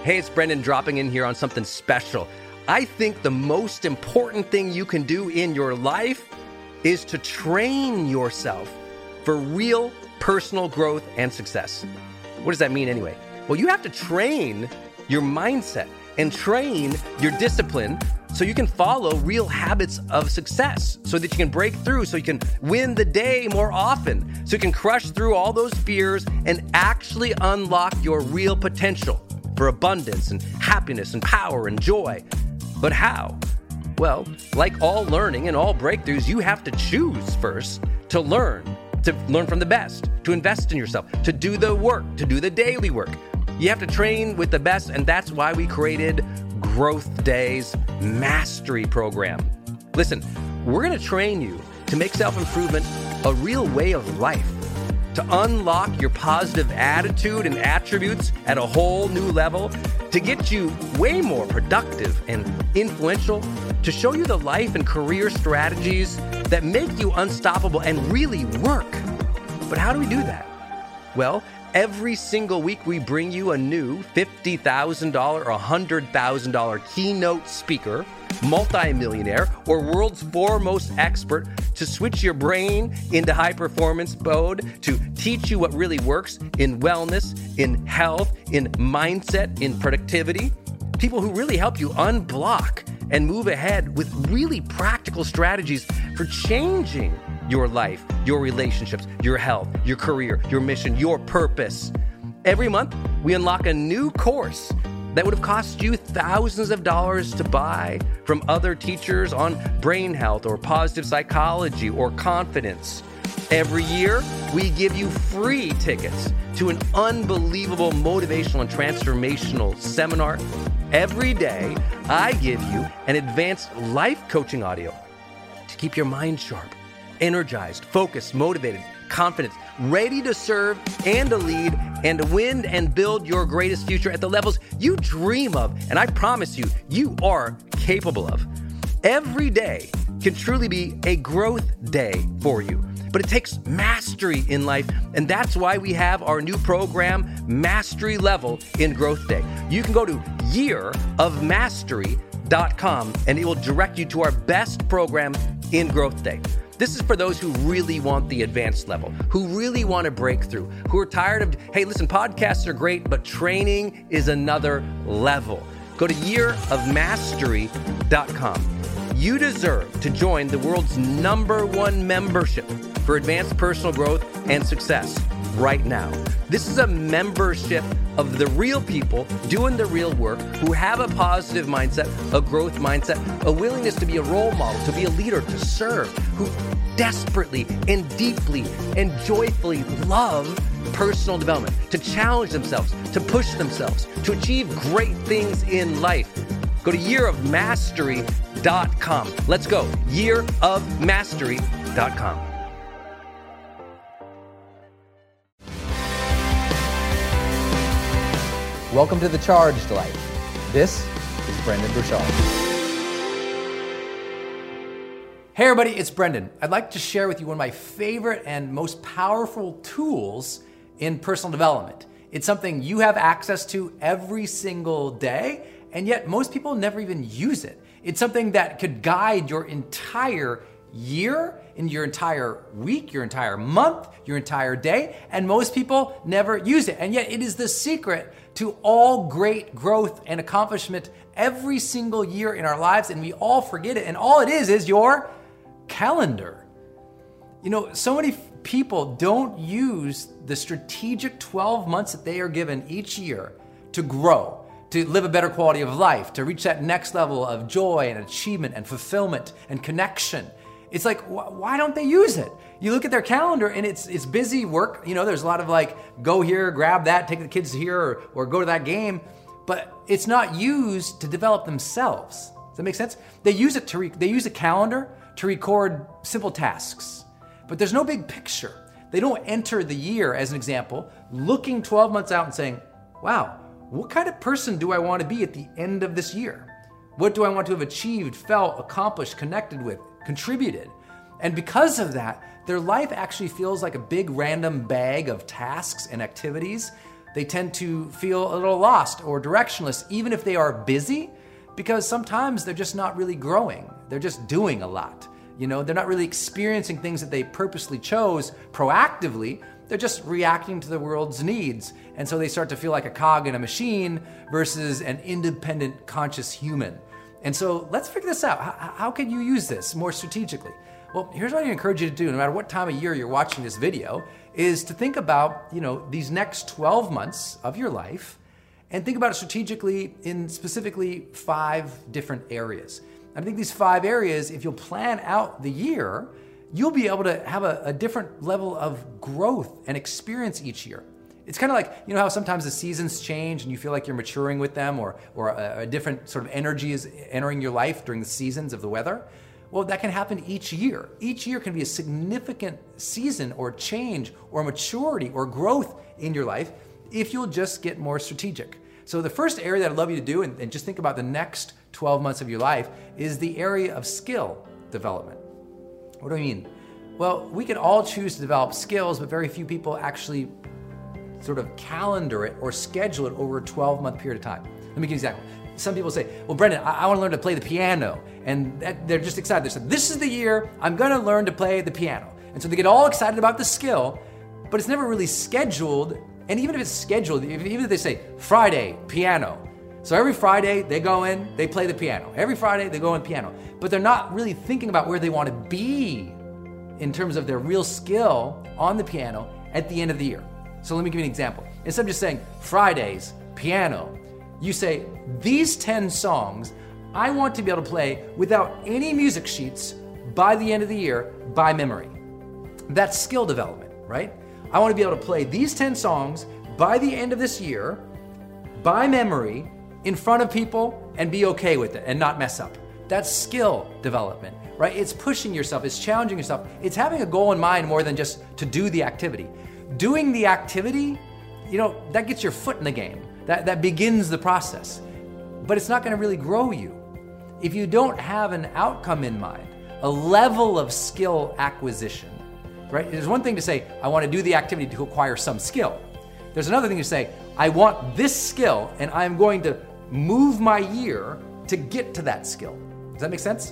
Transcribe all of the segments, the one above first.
Hey, it's Brendan dropping in here on something special. I think the most important thing you can do in your life is to train yourself for real personal growth and success. What does that mean anyway? Well, you have to train your mindset and train your discipline so you can follow real habits of success, so that you can break through, so you can win the day more often, so you can crush through all those fears and actually unlock your real potential for abundance and happiness and power and joy. But how? Well, like all learning and all breakthroughs, you have to choose first to learn from the best, to invest in yourself, to do the work, to do the daily work. You have to train with the best, and that's why we created Growth Day's Mastery Program. Listen, we're going to train you to make self-improvement a real way of life, to unlock your positive attitude and attributes at a whole new level, to get you way more productive and influential, to show you the life and career strategies that make you unstoppable and really work. But how do we do that? Well, every single week we bring you a new $50,000 or $100,000 keynote speaker, multimillionaire, or world's foremost expert to switch your brain into high performance mode, to teach you what really works in wellness, in health, in mindset, in productivity. People who really help you unblock and move ahead with really practical strategies for changing your life, your relationships, your health, your career, your mission, your purpose. Every month, we unlock a new course that would have cost you thousands of dollars to buy from other teachers on brain health or positive psychology or confidence. Every year, we give you free tickets to an unbelievable motivational and transformational seminar. Every day, I give you an advanced life coaching audio to keep your mind sharp, energized, focused, motivated, confident, ready to serve and to lead and to win and build your greatest future at the levels you dream of. And I promise you, you are capable of. Every day can truly be a growth day for you. But it takes mastery in life, and that's why we have our new program, Mastery Level in Growth Day. You can go to yearofmastery.com, and it will direct you to our best program in Growth Day. This is for those who really want the advanced level, who really want to break through, who are tired of, hey, listen, podcasts are great, but training is another level. Go to yearofmastery.com. You deserve to join the world's #1 membership for advanced personal growth and success right now. This is a membership of the real people doing the real work, who have a positive mindset, a growth mindset, a willingness to be a role model, to be a leader, to serve, who desperately and deeply and joyfully love personal development, to challenge themselves, to push themselves, to achieve great things in life. Go to yearofmastery.com. Let's go. yearofmastery.com. Welcome to The Charged Life. This is Brendon Burchard. Hey everybody, it's Brendan. I'd like to share with you one of my favorite and most powerful tools in personal development. It's something you have access to every single day, and yet most people never even use it. It's something that could guide your entire year, in your entire week, your entire month, your entire day, and most people never use it. And yet it is the secret to all great growth and accomplishment every single year in our lives, and we all forget it. And all it is your calendar. You know, so many people don't use the strategic 12 months that they are given each year to grow, to live a better quality of life, to reach that next level of joy and achievement and fulfillment and connection. It's like, why don't they use it? You look at their calendar and it's busy work. You know, there's a lot of like, go here, grab that, take the kids here, or go to that game. But it's not used to develop themselves. Does that make sense? They use it they use a calendar to record simple tasks. But there's no big picture. They don't enter the year, as an example, looking 12 months out and saying, wow, what kind of person do I want to be at the end of this year? What do I want to have achieved, felt, accomplished, connected with, contributed? And because of that, their life actually feels like a big random bag of tasks and activities They tend to feel a little lost or directionless, even if they are busy, because sometimes they're just not really growing. They're just doing a lot. They're not really experiencing things that they purposely chose proactively. They're just reacting to the world's needs. And so they start to feel like a cog in a machine versus an independent, conscious human. And so let's figure this out. How can you use this more strategically? Well, here's what I encourage you to do, no matter what time of year you're watching this video, is to think about, these next 12 months of your life and think about it strategically in specifically 5 different areas. I think these 5 areas, if you'll plan out the year, you'll be able to have a different level of growth and experience each year. It's kind of like, how sometimes the seasons change and you feel like you're maturing with them, or a different sort of energy is entering your life during the seasons of the weather. Well, that can happen each year. Each year can be a significant season or change or maturity or growth in your life if you'll just get more strategic. So the first area that I'd love you to do, and just think about the next 12 months of your life, is the area of skill development. What do I mean? Well, we can all choose to develop skills, but very few people actually sort of calendar it or schedule it over a 12-month period of time. Let me give you an example. Some people say, well, Brendan, I want to learn to play the piano. And they're just excited. They said, this is the year I'm going to learn to play the piano. And so they get all excited about the skill, but it's never really scheduled. And even if it's scheduled, even if they say Friday, piano. So every Friday they go in, they play the piano. Every Friday they go in piano. But they're not really thinking about where they want to be in terms of their real skill on the piano at the end of the year. So let me give you an example. Instead of just saying Fridays, piano, you say, these 10 songs I want to be able to play without any music sheets by the end of the year by memory. That's skill development, right? I want to be able to play these 10 songs by the end of this year by memory in front of people and be okay with it and not mess up. That's skill development, right? It's pushing yourself, it's challenging yourself. It's having a goal in mind more than just to do the activity. Doing the activity, that gets your foot in the game. That begins the process, but it's not going to really grow you. If you don't have an outcome in mind, a level of skill acquisition, right? There's one thing to say, I want to do the activity to acquire some skill. There's another thing to say, I want this skill and I'm going to move my year to get to that skill. Does that make sense?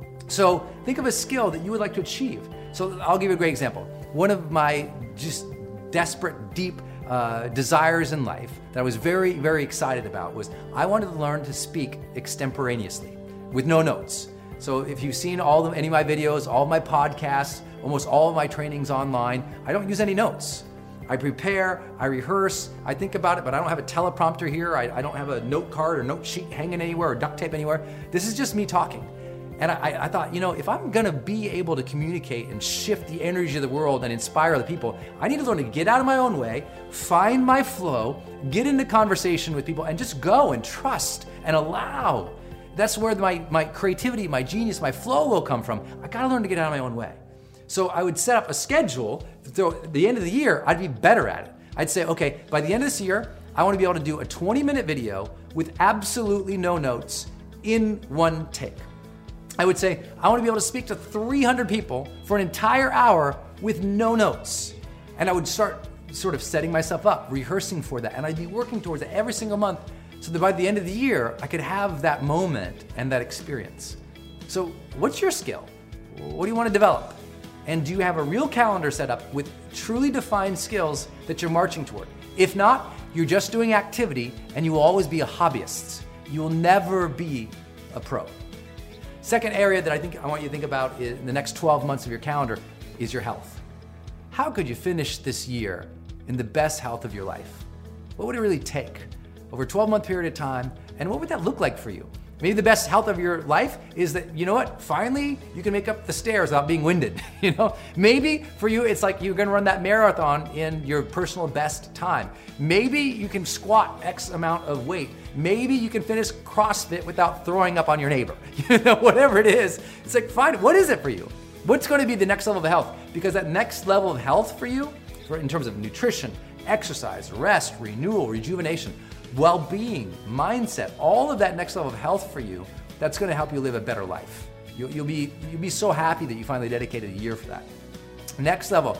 So think of a skill that you would like to achieve. So I'll give you a great example. One of my just desperate, deep desires in life that I was very, very excited about was I wanted to learn to speak extemporaneously with no notes. So if you've seen any of my videos, all of my podcasts, almost all of my trainings online, I don't use any notes. I prepare, I rehearse, I think about it, but I don't have a teleprompter here. I don't have a note card or note sheet hanging anywhere or duct tape anywhere. This is just me talking. And I thought, if I'm gonna be able to communicate and shift the energy of the world and inspire other people, I need to learn to get out of my own way, find my flow, get into conversation with people, and just go and trust and allow. That's where my creativity, my genius, my flow will come from. I gotta learn to get out of my own way. So I would set up a schedule, so at the end of the year, I'd be better at it. I'd say, okay, by the end of this year, I wanna be able to do a 20-minute video with absolutely no notes in one take. I would say, I want to be able to speak to 300 people for an entire hour with no notes. And I would start sort of setting myself up, rehearsing for that. And I'd be working towards it every single month so that by the end of the year, I could have that moment and that experience. So what's your skill? What do you want to develop? And do you have a real calendar set up with truly defined skills that you're marching toward? If not, you're just doing activity and you will always be a hobbyist. You will never be a pro. Second area that I want you to think about in the next 12 months of your calendar is your health. How could you finish this year in the best health of your life? What would it really take over a 12-month period of time, and what would that look like for you? Maybe the best health of your life is that, finally you can make up the stairs without being winded. Maybe for you it's like you're gonna run that marathon in your personal best time. Maybe you can squat X amount of weight. Maybe you can finish CrossFit without throwing up on your neighbor. Whatever it is, it's like, fine, what is it for you? What's gonna be the next level of health? Because that next level of health for you, in terms of nutrition, exercise, rest, renewal, rejuvenation, well-being, mindset, all of that next level of health for you, that's gonna help you live a better life. You'll be so happy that you finally dedicated a year for that. Next level,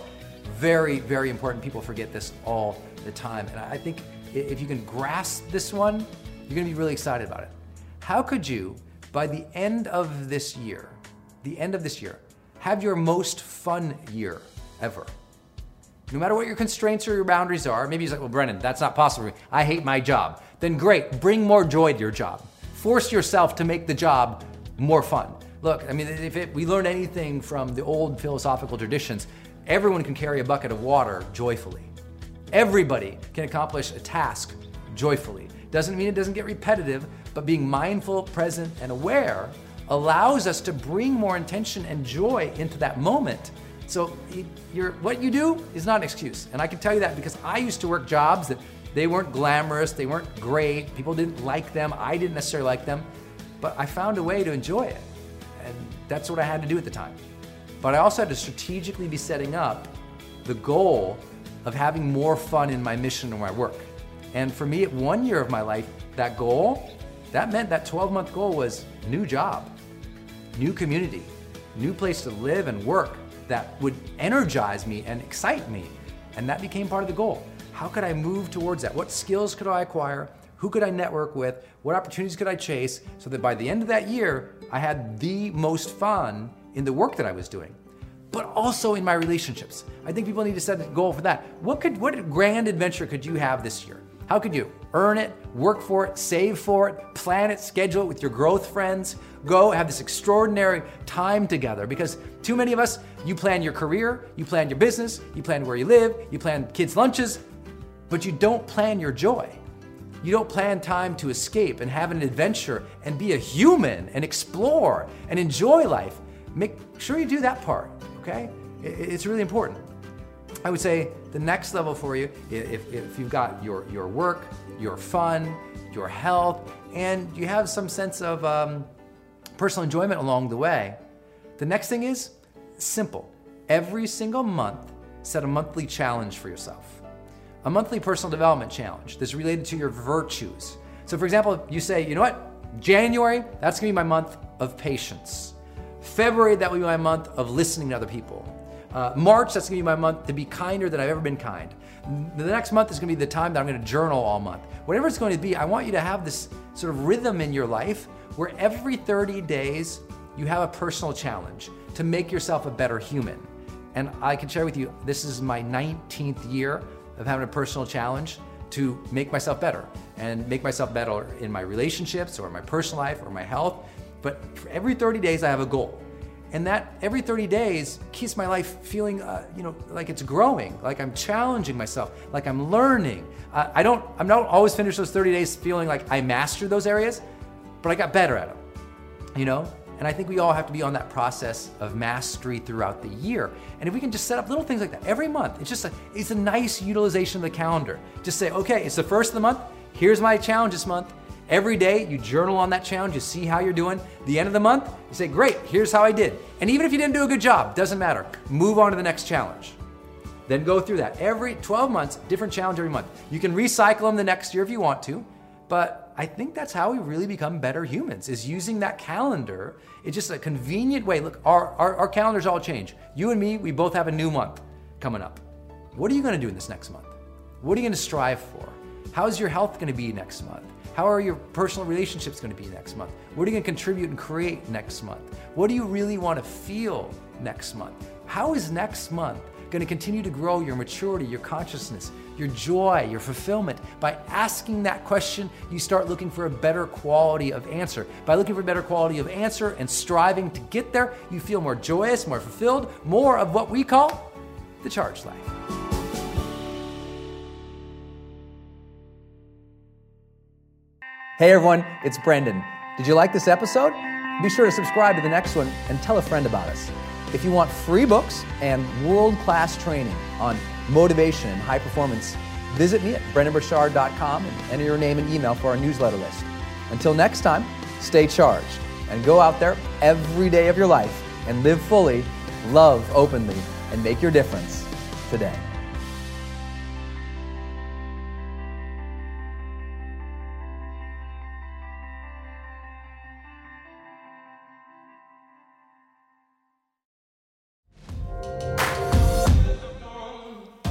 very, very important. People forget this all the time. And I think if you can grasp this one, you're gonna be really excited about it. How could you, by the end of this year, have your most fun year ever? No matter what your constraints or your boundaries are, maybe you're like, well, Brendan, that's not possible for me. I hate my job. Then great, bring more joy to your job. Force yourself to make the job more fun. Look, I mean, if we learn anything from the old philosophical traditions, everyone can carry a bucket of water joyfully. Everybody can accomplish a task joyfully. Doesn't mean it doesn't get repetitive, but being mindful, present, and aware allows us to bring more intention and joy into that moment. So what you do is not an excuse. And I can tell you that because I used to work jobs that they weren't glamorous, they weren't great, people didn't like them, I didn't necessarily like them, but I found a way to enjoy it. And that's what I had to do at the time. But I also had to strategically be setting up the goal of having more fun in my mission or my work. And for me, at 1 year of my life, that meant that 12-month goal was new job, new community, new place to live and work that would energize me and excite me. And that became part of the goal. How could I move towards that? What skills could I acquire? Who could I network with? What opportunities could I chase? So that by the end of that year, I had the most fun in the work that I was doing, but also in my relationships. I think people need to set a goal for that. What grand adventure could you have this year? How could you earn it, work for it, save for it, plan it, schedule it with your growth friends, go have this extraordinary time together? Because too many of us, you plan your career, you plan your business, you plan where you live, you plan kids' lunches, but you don't plan your joy. You don't plan time to escape and have an adventure and be a human and explore and enjoy life. Make sure you do that part, okay? It's really important. I would say the next level for you, if you've got your work, your fun, your health, and you have some sense of personal enjoyment along the way, the next thing is simple. Every single month, set a monthly challenge for yourself. A monthly personal development challenge that's related to your virtues. So for example, you say, you know what? January, that's gonna be my month of patience. February, that will be my month of listening to other people. March, that's gonna be my month to be kinder than I've ever been kind. The next month is gonna be the time that I'm gonna journal all month. Whatever it's going to be, I want you to have this sort of rhythm in your life where every 30 days you have a personal challenge to make yourself a better human. And I can share with you, this is my 19th year of having a personal challenge to make myself better and make myself better in my relationships or my personal life or my health. But for every 30 days I have a goal. And that every 30 days keeps my life feeling like it's growing, like I'm challenging myself, like I'm learning. I don't always finish those 30 days feeling like I mastered those areas, but I got better at them, And I think we all have to be on that process of mastery throughout the year. And if we can just set up little things like that every month, it's a nice utilization of the calendar. Just say, okay, it's the first of the month. Here's my challenge this month. Every day you journal on that challenge, you see how you're doing. The end of the month, you say, great, here's how I did. And even if you didn't do a good job, doesn't matter. Move on to the next challenge. Then go through that. Every 12 months, different challenge every month. You can recycle them the next year if you want to, but I think that's how we really become better humans, is using that calendar. It's just a convenient way. Look, our calendars all change. You and me, we both have a new month coming up. What are you gonna do in this next month? What are you gonna strive for? How's your health gonna be next month? How are your personal relationships gonna be next month? What are you gonna contribute and create next month? What do you really wanna feel next month? How is next month gonna continue to grow your maturity, your consciousness, your joy, your fulfillment? By asking that question, you start looking for a better quality of answer. By looking for a better quality of answer and striving to get there, you feel more joyous, more fulfilled, more of what we call the charged life. Hey everyone, it's Brendan. Did you like this episode? Be sure to subscribe to the next one and tell a friend about us. If you want free books and world-class training on motivation and high performance, visit me at brendanburchard.com and enter your name and email for our newsletter list. Until next time, stay charged and go out there every day of your life and live fully, love openly, and make your difference today.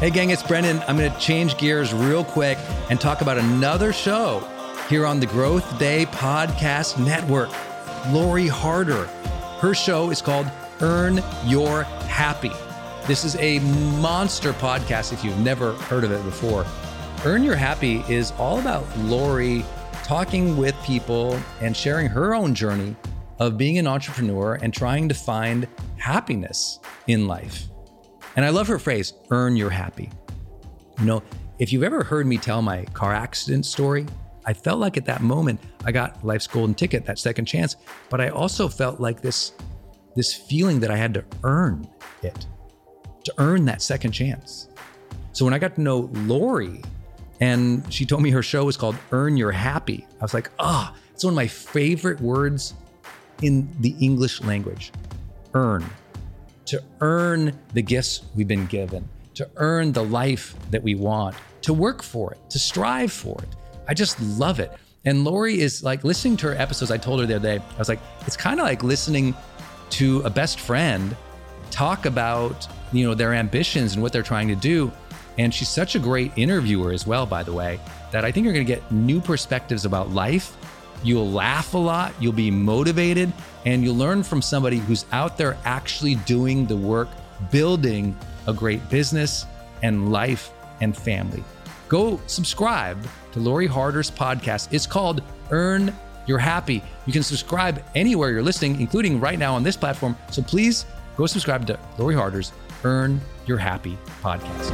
Hey gang, it's Brendan. I'm going to change gears real quick and talk about another show here on the Growth Day Podcast Network. Lori Harder. Her show is called Earn Your Happy. This is a monster podcast if you've never heard of it before. Earn Your Happy is all about Lori talking with people and sharing her own journey of being an entrepreneur and trying to find happiness in life. And I love her phrase, earn your happy. You know, if you've ever heard me tell my car accident story, I felt like at that moment I got life's golden ticket, that second chance, but I also felt like this feeling that I had to earn it, to earn that second chance. So when I got to know Lori and she told me her show was called Earn Your Happy, I was like, it's one of my favorite words in the English language, earn. To earn the gifts we've been given, to earn the life that we want, to work for it, to strive for it. I just love it. And Lori is like, listening to her episodes, I told her the other day, I was like, it's kind of like listening to a best friend talk about, their ambitions and what they're trying to do. And she's such a great interviewer as well, by the way, that I think you're going to get new perspectives about life. You'll laugh a lot, you'll be motivated, and you'll learn from somebody who's out there actually doing the work, building a great business and life and family. Go subscribe to Lori Harder's podcast. It's called Earn Your Happy. You can subscribe anywhere you're listening, including right now on this platform. So please go subscribe to Lori Harder's Earn Your Happy podcast.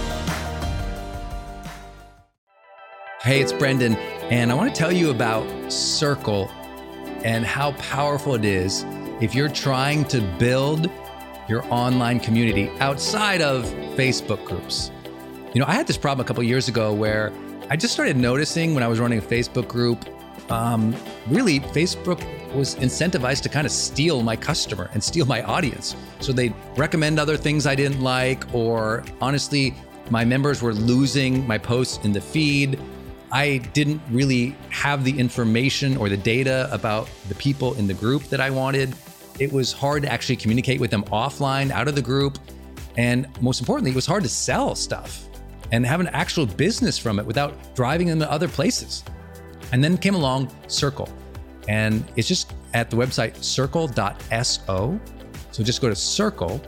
Hey, it's Brendan, and I want to tell you about Circle and how powerful it is if you're trying to build your online community outside of Facebook groups. I had this problem a couple of years ago where I just started noticing when I was running a Facebook group, really Facebook was incentivized to kind of steal my customer and steal my audience. So they'd recommend other things I didn't like, or honestly, my members were losing my posts in the feed. I didn't really have the information or the data about the people in the group that I wanted. It was hard to actually communicate with them offline, out of the group. And most importantly, it was hard to sell stuff and have an actual business from it without driving them to other places. And then came along Circle. And it's just at the website circle.so. So just go to circle.so.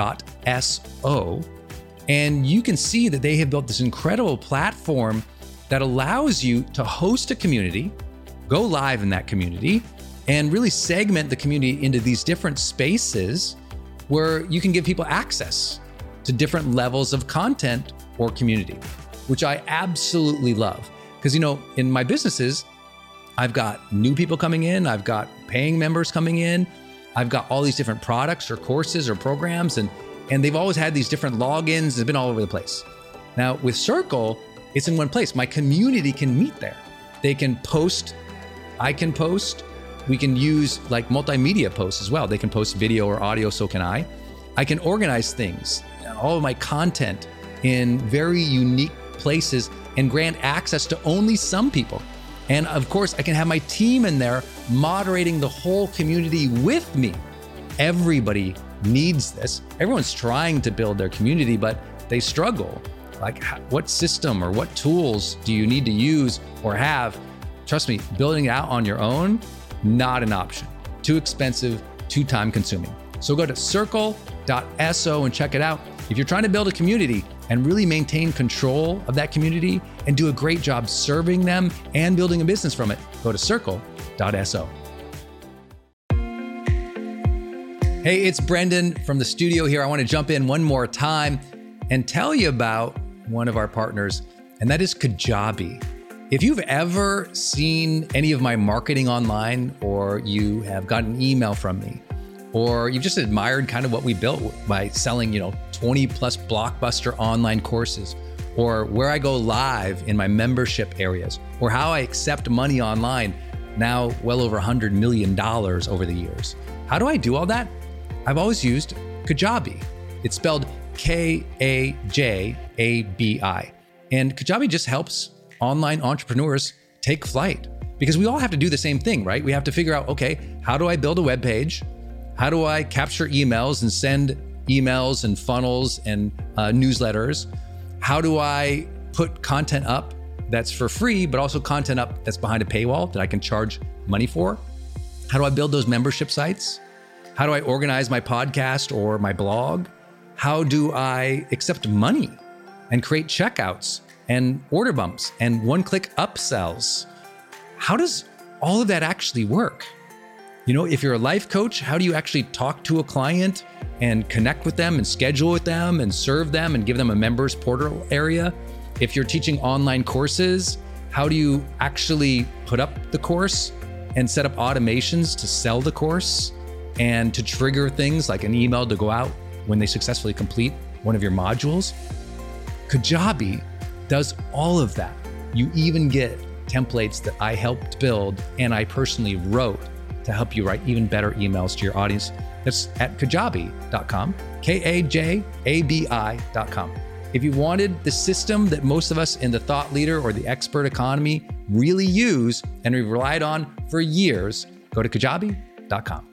And you can see that they have built this incredible platform that allows you to host a community, go live in that community, and really segment the community into these different spaces where you can give people access to different levels of content or community, which I absolutely love. Because, in my businesses, I've got new people coming in, I've got paying members coming in, I've got all these different products or courses or programs, and they've always had these different logins. It's been all over the place. Now with Circle, it's in one place. My community can meet there. They can post, I can post. We can use like multimedia posts as well. They can post video or audio, so can I. I can organize things, all of my content in very unique places and grant access to only some people. And of course, I can have my team in there moderating the whole community with me. Everybody needs this. Everyone's trying to build their community, but they struggle. Like, what system or what tools do you need to use or have? Trust me, building it out on your own, not an option. Too expensive, too time consuming. So go to circle.so and check it out. If you're trying to build a community and really maintain control of that community and do a great job serving them and building a business from it, go to circle.so. Hey, it's Brendan from the studio here. I want to jump in one more time and tell you about one of our partners, and that is Kajabi. If you've ever seen any of my marketing online, or you have gotten an email from me, or you've just admired kind of what we built by selling, 20 plus blockbuster online courses, or where I go live in my membership areas, or how I accept money online, now well over $100 million over the years. How do I do all that? I've always used Kajabi. It's spelled Kajabi. And Kajabi just helps online entrepreneurs take flight, because we all have to do the same thing, right? We have to figure out, okay, how do I build a web page? How do I capture emails and send emails and funnels and newsletters? How do I put content up that's for free, but also content up that's behind a paywall that I can charge money for? How do I build those membership sites? How do I organize my podcast or my blog? How do I accept money and create checkouts and order bumps and one-click upsells? How does all of that actually work? You know, if you're a life coach, how do you actually talk to a client and connect with them and schedule with them and serve them and give them a members portal area? If you're teaching online courses, how do you actually put up the course and set up automations to sell the course and to trigger things like an email to go out when they successfully complete one of your modules? Kajabi does all of that. You even get templates that I helped build and I personally wrote to help you write even better emails to your audience. That's at kajabi.com, Kajabi.com. If you wanted the system that most of us in the thought leader or the expert economy really use and we've relied on for years, go to kajabi.com.